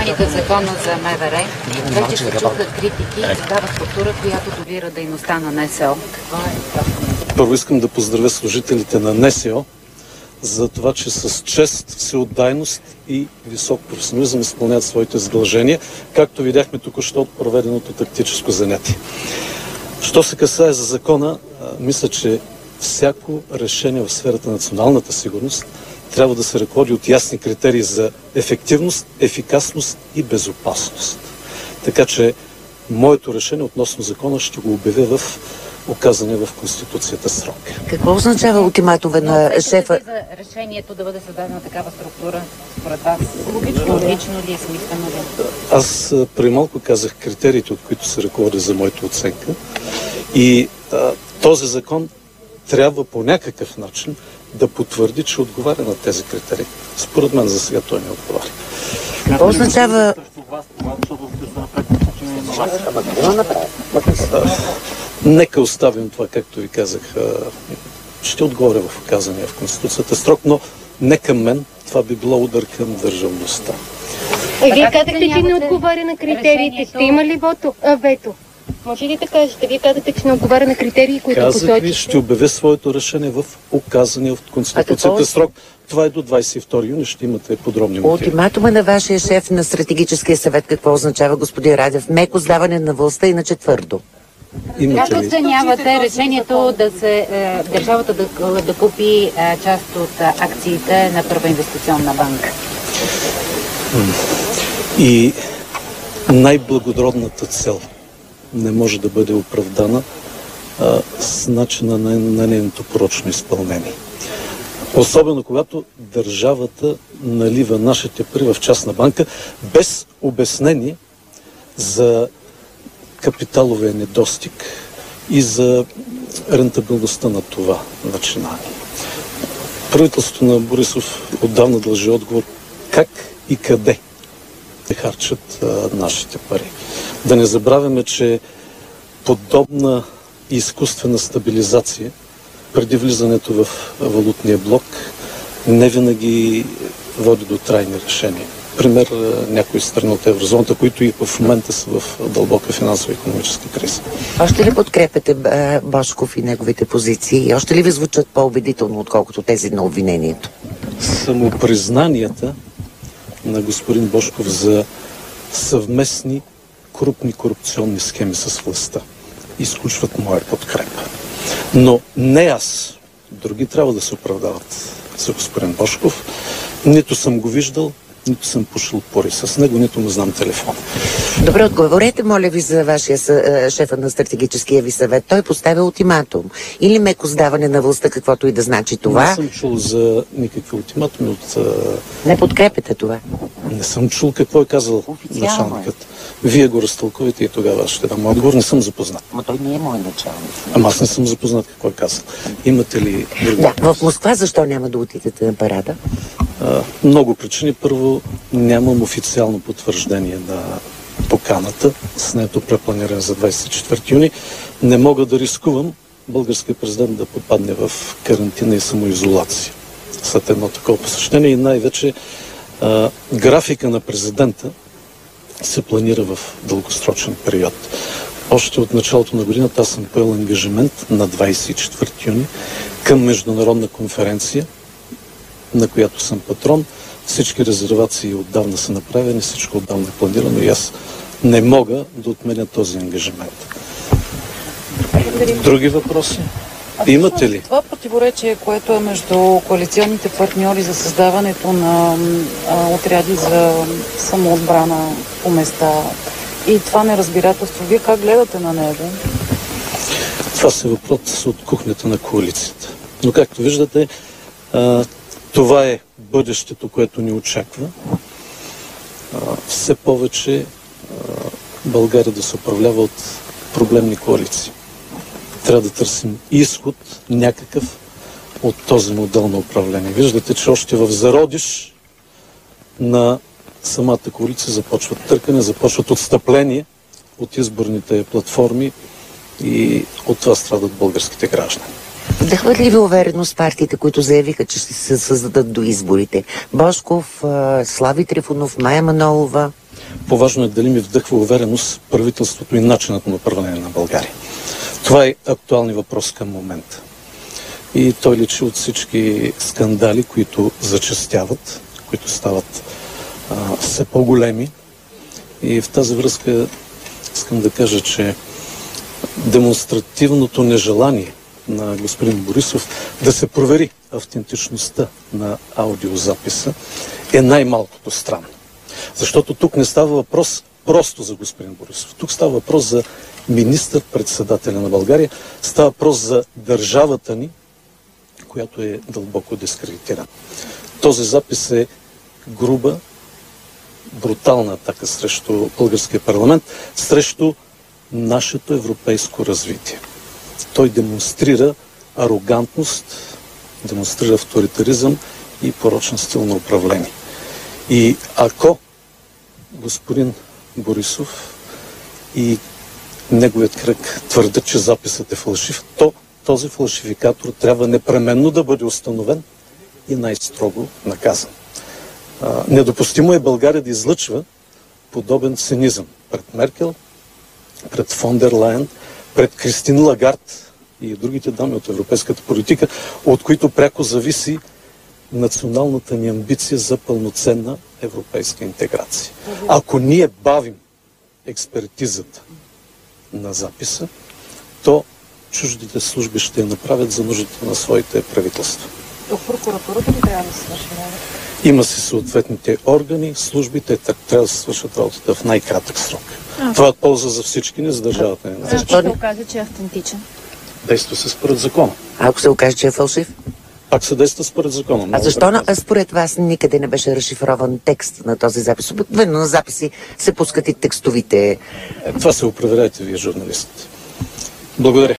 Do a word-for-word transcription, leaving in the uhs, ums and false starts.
промените в закона за МВР вече се чувстват критики и създава структура, която довира дейността на НСО. Какво е? Първо искам да поздравя служителите на НСО за това, че с чест, всеотдайност и висок професионализъм изпълняват своите задължения, както видяхме току-що от проведеното тактическо занятие. Що се касае за закона, мисля, че всяко решение в сферата на националната сигурност трябва да се ръководи от ясни критерии за ефективност, ефикасност и безопасност. Така че моето решение относно закона ще го обявя в указане в Конституцията срок. Какво означава ултиматума на шефа? За решението да бъде създадена такава структура, според вас, логично, логично ли е, смислено ли? Аз преди малко казах критериите, от които се ръководя за моята оценка. И а, този закон трябва по някакъв начин да потвърди, че отговаря на тези критерии. Според мен за сега той не отговаря. Какво означава... Нека оставим това, както ви казах. Ще отговоря в указания в Конституцията срок, но не към мен. Това би било удар към държавността. Е, вие казахте, че не отговаря на критериите. Ще има ли вето? А, вето? Може ли да кажете? Вие казахте, че не отговаря на критерии, които посочихте. Казах ви, ще обявя своето решение в указания в Конституцията срок. Това е до двадесет и втори юни. Ще имате подробни мотиви. Ултиматума на вашия шеф на стратегическия съвет какво означава, господин Радев? Меко сдаване на властта, иначе твърдо. Как оценявате решението да се, е, държавата да, да купи е, част от акциите на Първа инвестиционна банка? И най-благородната цел не може да бъде оправдана а, с начина на, на нейното порочно изпълнение. Особено когато държавата налива нашите пари в частна банка без обяснение за капиталовия недостиг и за рентабилността на това начинание. Правителството на Борисов отдавна дължи отговор как и къде да харчат а, нашите пари. Да не забравяме, че подобна изкуствена стабилизация преди влизането в валутния блок не винаги води до трайни решения. Пример, някои страни от еврозоната, които и в момента са в дълбока финансово-икономическа криза. Още ли подкрепяте Божков и неговите позиции? И още ли ви звучат по-убедително, отколкото тези на обвинението? Самопризнанията на господин Божков за съвместни крупни корупционни схеми с властта изключват моя подкрепа. Но не аз. Други трябва да се оправдават за господин Божков. Нито съм го виждал, нито съм пушил пори с него, нито му знам телефон. Добре, отговорете, моля ви, за вашия шефа на стратегическия ви съвет. Той поставя ултиматум. Или меко сдаване на властта, каквото и да значи това. Не съм чул за никакви ултиматуми от... Не подкрепете това. Не съм чул какво е казал началникът. Вие го разтълкувате и тогава ще дам отговор. Не съм запознат. Но той не е мой началник. Ама аз не съм запознат какво е казал. Имате ли... Да, в Москва защо няма да отидете на парада? А, много причини. Първо, нямам официално потвърждение на поканата с нето препланиране за двадесет и четвърти юни. Не мога да рискувам българският президент да попадне в карантина и самоизолация след едно такова посещение и най-вече а, графика на президента се планира в дългосрочен период. Още от началото на годината аз съм поел ангажимент на двадесет и четвърти юни към международна конференция, на която съм патрон. Всички резервации отдавна са направени, всичко отдавна е планирано и аз не мога да отменя този ангажимент. Други въпроси? Имате ли? Това противоречие, което е между коалиционните партньори за създаването на а, отряди за самоотбрана по места и това неразбирателство, вие как гледате на него? Това са въпрос от кухнята на коалицията. Но както виждате, а, това е бъдещето, което ни очаква. А, все повече а, България да се управлява от проблемни коалиции. Трябва да търсим изход някакъв от този модел на управление. Виждате, че още в зародиш на самата коалиция започват търкане, започват отстъпление от изборните платформи и от това страдат българските граждани. Вдъхват ли ви увереност партиите, които заявиха, че ще се създадат до изборите? Божков, Слави Трифонов, Мая Манолова? по-важно е дали ми вдъхва увереност правителството и начинът на управление на България. Това е актуален въпрос към момента. И той личи от всички скандали, които зачестяват, които стават а, все по-големи. И в тази връзка искам да кажа, че демонстративното нежелание на господин Борисов да се провери автентичността на аудиозаписа е най-малкото странно. Защото тук не става въпрос просто за господин Борисов. Тук става въпрос за министър-председателя на България. Става въпрос за държавата ни, която е дълбоко дискредитирана. Този запис е груба, брутална атака срещу българския парламент, срещу нашето европейско развитие. Той демонстрира арогантност, демонстрира авторитаризъм и порочен стил на управление. И ако господин Борисов и неговият кръг твърдят, че записът е фалшив, то този фалшификатор трябва непременно да бъде установен и най-строго наказан. А, недопустимо е България да излъчва подобен цинизъм пред Меркел, пред фон дер Лайен, пред Кристин Лагард и другите дами от европейската политика, от които пряко зависи националната ни амбиция за пълноценна европейска интеграция. Ако ние бавим експертизата на записа, то чуждите служби ще я направят за нуждите на своите правителства. То прокуратурата ли трябва да свърши работа? Има си съответните органи, службите трябва да се свършат работата в най-кратък срок. А. Това е полза за всички ни, за държавата ни. Защо се оказа, че е автентичен? Действа се според закона. А ако се окаже, че е фалшив? Пак се действа според закона. А защо на, според вас никъде не беше разшифрован текст на този запис? Обикновено на записи се пускат и текстовите. Е, това се оправеряйте вие, журналистите. Благодаря.